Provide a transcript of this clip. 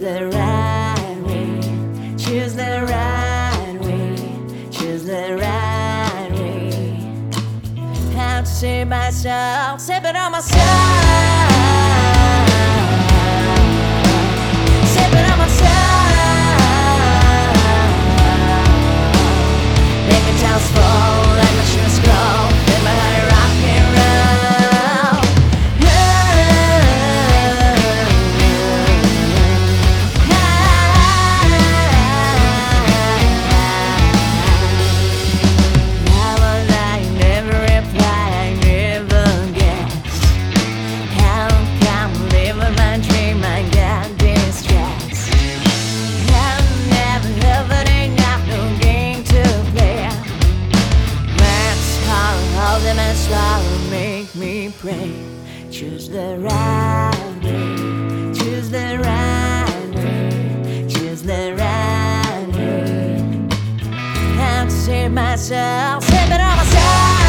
the right way, choose the right way, choose the right way. How to save myself, save it on myself, save it on myself. Make my toes fall, let my shoes grow, let my heart rock and roll. How will I never reply, I never guess. How can I live with my dream, I got distressed. I've never ever enough, no game to play. That's how them and swallow make me pray. Choose the right way, choose the right way, choose the right way. How to save myself, save it on myself.